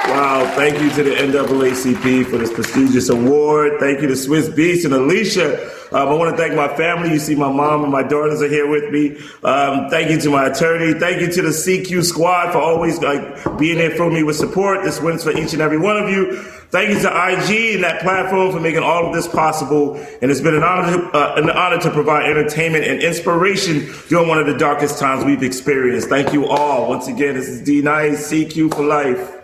Wow, thank you to the NAACP for this prestigious award. Thank you to Swiss Beats and Alicia. I want to thank my family. You see my mom and my daughters are here with me. Thank you to my attorney. Thank you to the CQ squad for always being there for me with support. This wins for each and every one of you. Thank you to IG and that platform for making all of this possible. And it's been an honor to provide entertainment and inspiration during one of the darkest times we've experienced. Thank you all. Once again, this is D-Nice, CQ for life.